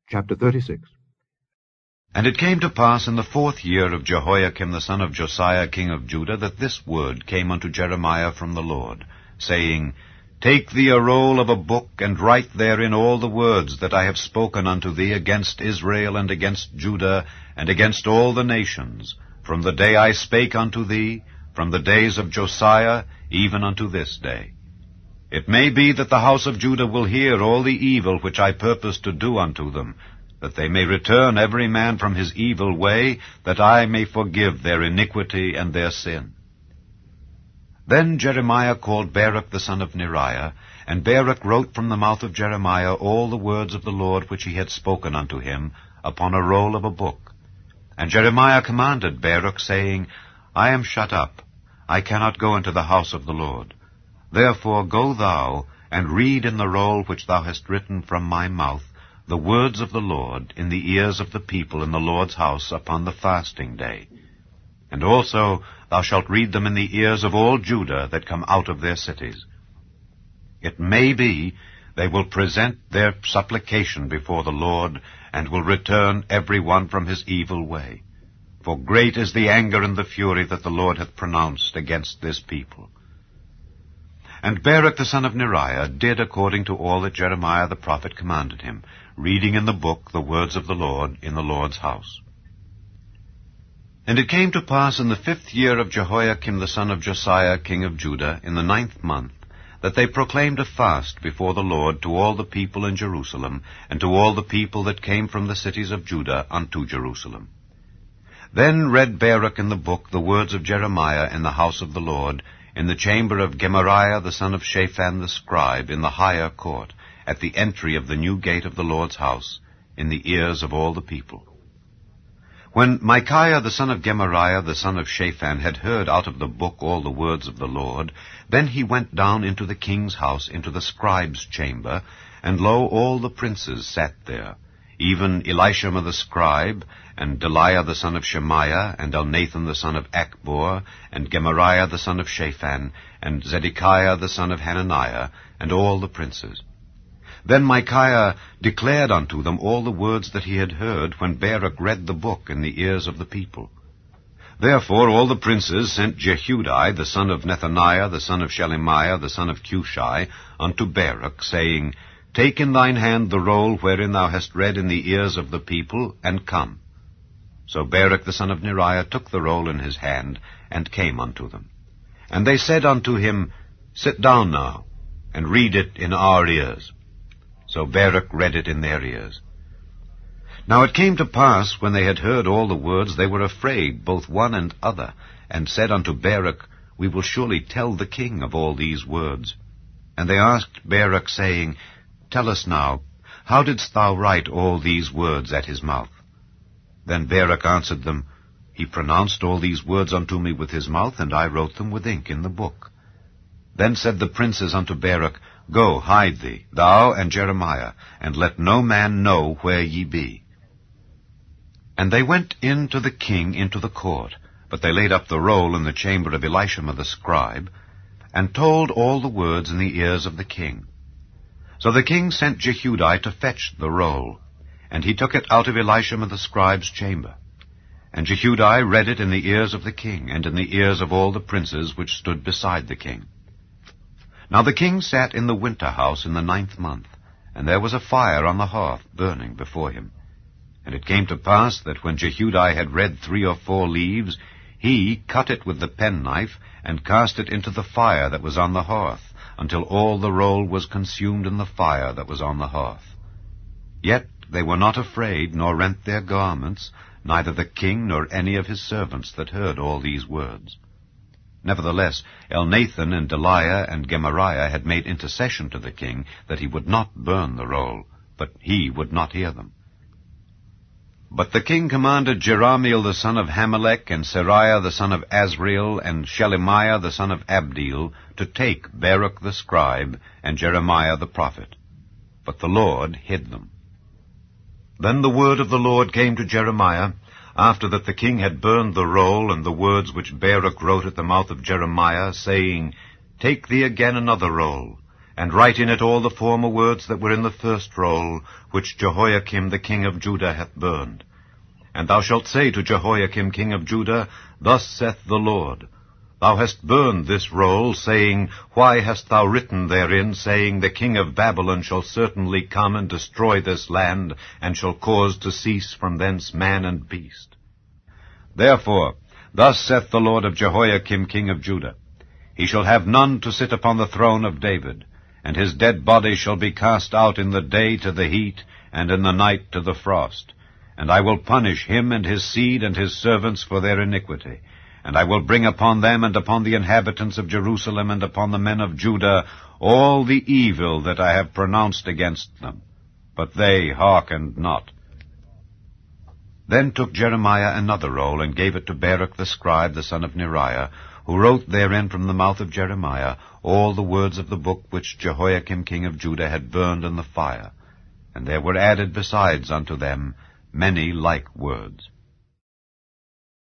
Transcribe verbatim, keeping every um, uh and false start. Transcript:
Chapter thirty-six. And it came to pass in the fourth year of Jehoiakim the son of Josiah king of Judah, that this word came unto Jeremiah from the Lord, saying, Take thee a roll of a book, and write therein all the words that I have spoken unto thee against Israel and against Judah and against all the nations, from the day I spake unto thee, from the days of Josiah, even unto this day. It may be that the house of Judah will hear all the evil which I purpose to do unto them, that they may return every man from his evil way, that I may forgive their iniquity and their sin. Then Jeremiah called Baruch the son of Neriah, and Baruch wrote from the mouth of Jeremiah all the words of the Lord which he had spoken unto him, upon a roll of a book. And Jeremiah commanded Baruch, saying, I am shut up, I cannot go into the house of the Lord. Therefore go thou, and read in the roll which thou hast written from my mouth, the words of the Lord in the ears of the people in the Lord's house upon the fasting day. And also thou shalt read them in the ears of all Judah that come out of their cities. It may be they will present their supplication before the Lord, and will return every one from his evil way. For great is the anger and the fury that the Lord hath pronounced against this people. And Baruch the son of Neriah did according to all that Jeremiah the prophet commanded him, reading in the book the words of the Lord in the Lord's house. And it came to pass in the fifth year of Jehoiakim the son of Josiah king of Judah, in the ninth month, that they proclaimed a fast before the Lord to all the people in Jerusalem, and to all the people that came from the cities of Judah unto Jerusalem. Then read Baruch in the book the words of Jeremiah in the house of the Lord, in the chamber of Gemariah the son of Shaphan the scribe, in the higher court, at the entry of the new gate of the Lord's house, in the ears of all the people. When Micaiah the son of Gemariah the son of Shaphan had heard out of the book all the words of the Lord, then he went down into the king's house, into the scribe's chamber, and lo, all the princes sat there, even Elishama the scribe, and Delaiah the son of Shemaiah, and Elnathan the son of Achbor, and Gemariah the son of Shaphan, and Zedekiah the son of Hananiah, and all the princes. Then Micaiah declared unto them all the words that he had heard, when Baruch read the book in the ears of the people. Therefore all the princes sent Jehudi the son of Nethaniah, the son of Shelemiah, the son of Cushi, unto Baruch, saying, Take in thine hand the roll wherein thou hast read in the ears of the people, and come. So Baruch the son of Neriah took the roll in his hand, and came unto them. And they said unto him, Sit down now, and read it in our ears. So Baruch read it in their ears. Now it came to pass, when they had heard all the words, they were afraid, both one and other, and said unto Baruch, We will surely tell the king of all these words. And they asked Baruch, saying, Tell us now, how didst thou write all these words at his mouth? Then Baruch answered them, He pronounced all these words unto me with his mouth, and I wrote them with ink in the book. Then said the princes unto Baruch, Go, hide thee, thou and Jeremiah, and let no man know where ye be. And they went in to the king into the court, but they laid up the roll in the chamber of Elishama the scribe, and told all the words in the ears of the king. So the king sent Jehudi to fetch the roll, and he took it out of Elishama the scribe's chamber. And Jehudi read it in the ears of the king, and in the ears of all the princes which stood beside the king. Now the king sat in the winter house in the ninth month, and there was a fire on the hearth burning before him. And it came to pass that when Jehudi had read three or four leaves, he cut it with the penknife, and cast it into the fire that was on the hearth, until all the roll was consumed in the fire that was on the hearth. Yet they were not afraid, nor rent their garments, neither the king nor any of his servants that heard all these words. Nevertheless, Elnathan and Delaiah and Gemariah had made intercession to the king, that he would not burn the roll, but he would not hear them. But the king commanded Jerahmeel the son of Hamelech, and Seraiah the son of Azriel, and Shelemiah the son of Abdeel, to take Baruch the scribe, and Jeremiah the prophet. But the Lord hid them. Then the word of the Lord came to Jeremiah, after that the king had burned the roll and the words which Baruch wrote at the mouth of Jeremiah, saying, Take thee again another roll, and write in it all the former words that were in the first roll, which Jehoiakim the king of Judah hath burned. And thou shalt say to Jehoiakim king of Judah, Thus saith the Lord, Thou hast burned this roll, saying, Why hast thou written therein, saying, The king of Babylon shall certainly come and destroy this land, and shall cause to cease from thence man and beast? Therefore, thus saith the Lord of Jehoiakim king of Judah, He shall have none to sit upon the throne of David, and his dead body shall be cast out in the day to the heat, and in the night to the frost. And I will punish him and his seed and his servants for their iniquity. And I will bring upon them and upon the inhabitants of Jerusalem and upon the men of Judah all the evil that I have pronounced against them. But they hearkened not. Then took Jeremiah another roll, and gave it to Baruch the scribe, the son of Neriah, who wrote therein from the mouth of Jeremiah all the words of the book which Jehoiakim king of Judah had burned in the fire. And there were added besides unto them many like words.